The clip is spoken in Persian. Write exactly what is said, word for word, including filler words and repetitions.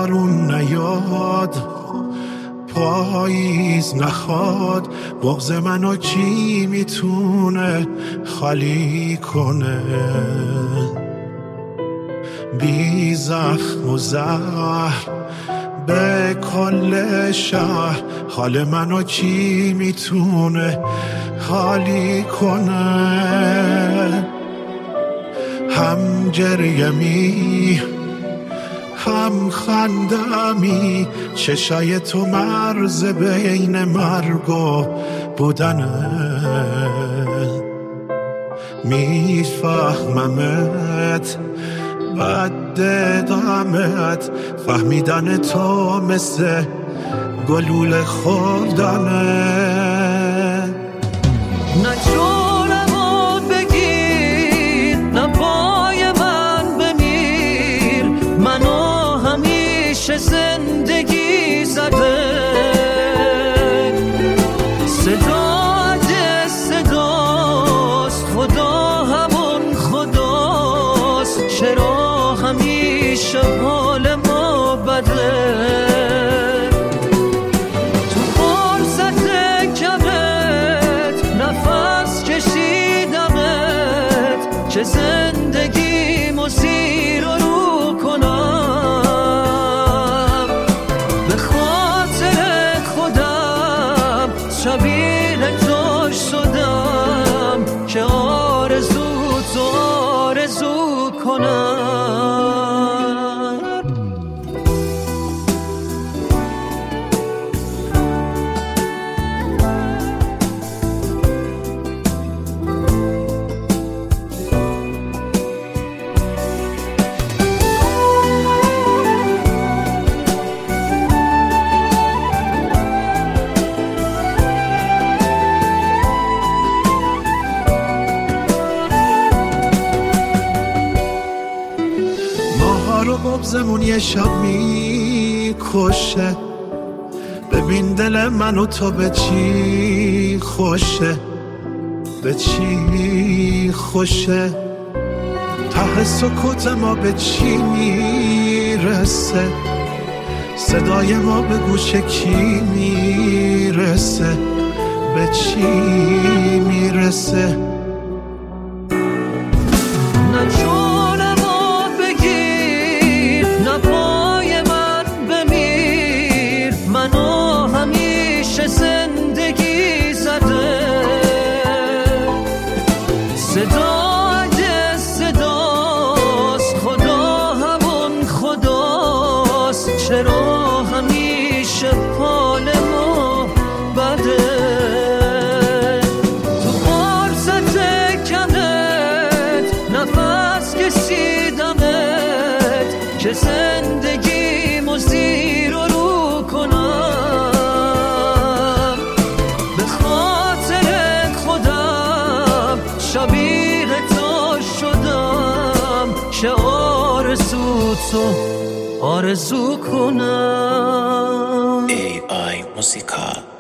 بارون نیاد، پاییز نخواد، بغض منو کی میتونه خالی کنه؟ بی زخم و زهر به کل شهر، حال منو کی میتونه خالی کنه؟ هم گریمی هم خندمی، چشای تو مرز بین مرگ و بودنه. میفهممت بعد غمت، فهمیدن تو مثل گلوله خوردنه. نه جونمو بگیر، نه پای من بمیر، منو همیشه زندگی زده. صدا ده صداست، خدا همون خداست، چرا همیشه حال ما بده؟ چه زندگی مسیر رو کنم، به خاطر خودم شبیه تو شدم که آرزو تو آرزو کنم. رو بغضمون یه شب میکشه، ببین دل من و تو به چی خوشه، به چی خوشه. ته سکوت ما به چی میرسه، صدای ما به گوش کی میرسه، به چی میرسه؟ منو همیشه زندگی زده. صدا ده صداست، خدا همون خداست، چرا همیشه حال ما بده؟ تو قرصت کمت نفس کشیدمت که زندگی مزیر رو شبیه تو شدم که آرزو تو آرزو کنم. ای آی موسیقا